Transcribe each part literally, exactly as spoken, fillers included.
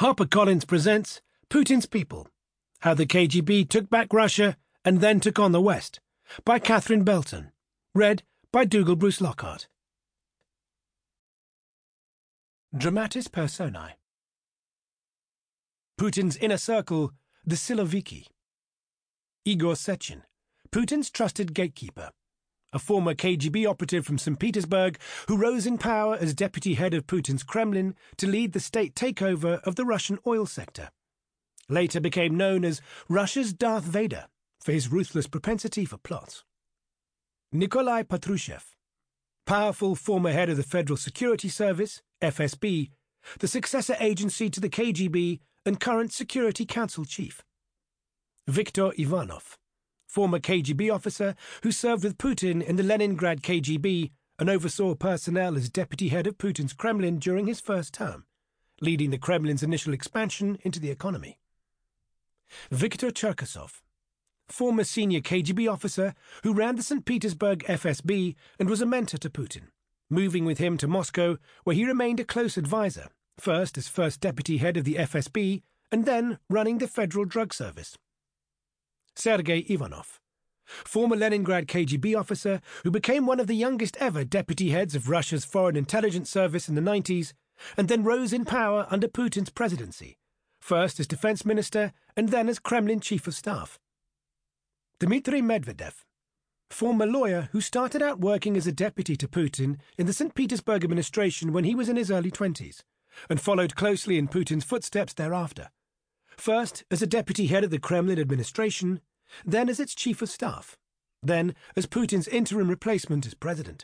HarperCollins presents Putin's People, How the K G B Took Back Russia and Then Took on the West, by Catherine Belton. Read by Dougal Bruce Lockhart. Dramatis Personae. Putin's inner circle, the Siloviki. Igor Sechin, Putin's trusted gatekeeper, a former K G B operative from Saint Petersburg who rose in power as deputy head of Putin's Kremlin to lead the state takeover of the Russian oil sector. Later became known as Russia's Darth Vader for his ruthless propensity for plots. Nikolai Patrushev, powerful former head of the Federal Security Service, F S B, the successor agency to the K G B and current Security Council chief. Viktor Ivanov, former K G B officer who served with Putin in the Leningrad K G B and oversaw personnel as deputy head of Putin's Kremlin during his first term, leading the Kremlin's initial expansion into the economy. Viktor Cherkasov, former senior K G B officer who ran the Saint Petersburg F S B and was a mentor to Putin, moving with him to Moscow, where he remained a close advisor, first as first deputy head of the F S B and then running the Federal Drug Service. Sergei Ivanov, former Leningrad K G B officer who became one of the youngest ever deputy heads of Russia's Foreign Intelligence Service in the nineties and then rose in power under Putin's presidency, first as defense minister and then as Kremlin chief of staff. Dmitry Medvedev, former lawyer who started out working as a deputy to Putin in the Saint Petersburg administration when he was in his early twenties and followed closely in Putin's footsteps thereafter, first as a deputy head of the Kremlin administration, then as its chief of staff, then as Putin's interim replacement as president.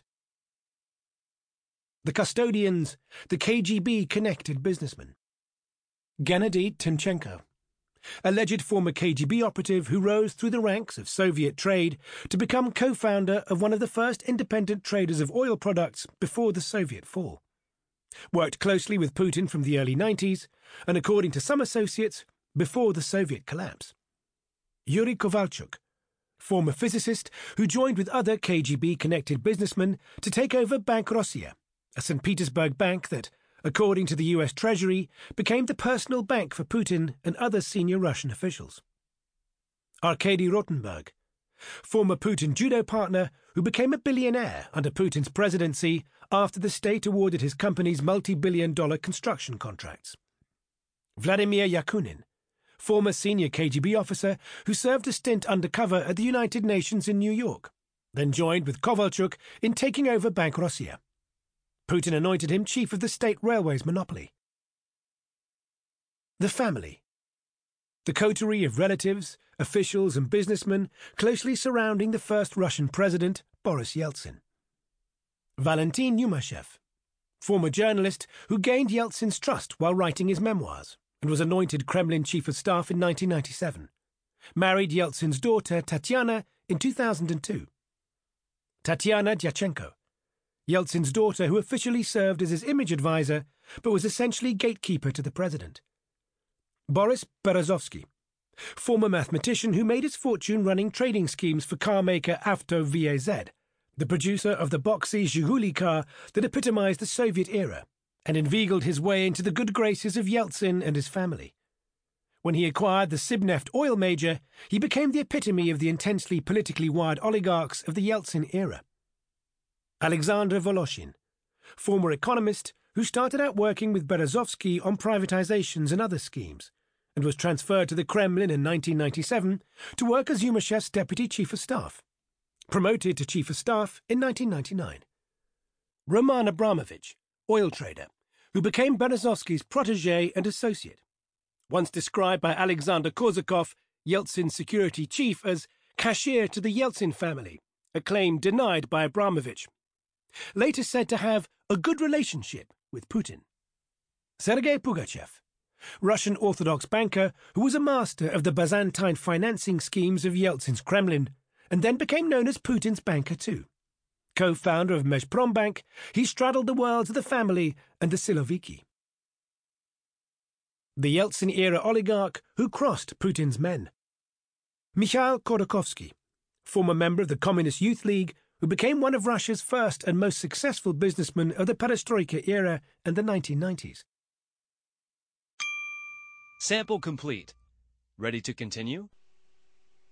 The custodians, the K G B-connected businessmen. Gennady Timchenko, alleged former K G B operative who rose through the ranks of Soviet trade to become co-founder of one of the first independent traders of oil products before the Soviet fall. Worked closely with Putin from the early nineties, and according to some associates, before the Soviet collapse. Yuri Kovalchuk, former physicist who joined with other K G B-connected businessmen to take over Bank Rossiya, a Saint Petersburg bank that, according to the U S Treasury, became the personal bank for Putin and other senior Russian officials. Arkady Rotenberg, former Putin judo partner who became a billionaire under Putin's presidency after the state awarded his company's multi-billion dollar construction contracts. Vladimir Yakunin, former senior K G B officer who served a stint undercover at the United Nations in New York, then joined with Kovalchuk in taking over Bank Rossiya. Putin anointed him chief of the state railways monopoly. The family. The coterie of relatives, officials and businessmen closely surrounding the first Russian president, Boris Yeltsin. Valentin Yumashev, former journalist who gained Yeltsin's trust while writing his memoirs and was anointed Kremlin chief of staff in nineteen ninety-seven. Married Yeltsin's daughter, Tatiana, in two thousand two. Tatiana Dyachenko, Yeltsin's daughter who officially served as his image advisor but was essentially gatekeeper to the president. Boris Berezovsky, former mathematician who made his fortune running trading schemes for car maker Avto V A Z, the producer of the boxy Zhiguli car that epitomized the Soviet era, and inveigled his way into the good graces of Yeltsin and his family. When he acquired the Sibneft oil major, he became the epitome of the intensely politically wired oligarchs of the Yeltsin era. Alexander Voloshin, former economist who started out working with Berezovsky on privatizations and other schemes, and was transferred to the Kremlin in nineteen ninety-seven to work as Yumashev's deputy chief of staff, promoted to chief of staff in nineteen ninety-nine. Roman Abramovich, oil trader, who became Berezovsky's protégé and associate, once described by Alexander Korzakov, Yeltsin's security chief, as cashier to the Yeltsin family, a claim denied by Abramovich. Later said to have a good relationship with Putin. Sergei Pugachev, Russian Orthodox banker who was a master of the Byzantine financing schemes of Yeltsin's Kremlin, and then became known as Putin's banker too. Co-founder of Mezprombank, he straddled the worlds of the family and the Siloviki. The Yeltsin-era oligarch who crossed Putin's men. Mikhail Khodorkovsky, former member of the Communist Youth League, who became one of Russia's first and most successful businessmen of the Perestroika era and the nineteen nineties. Sample complete. Ready to continue?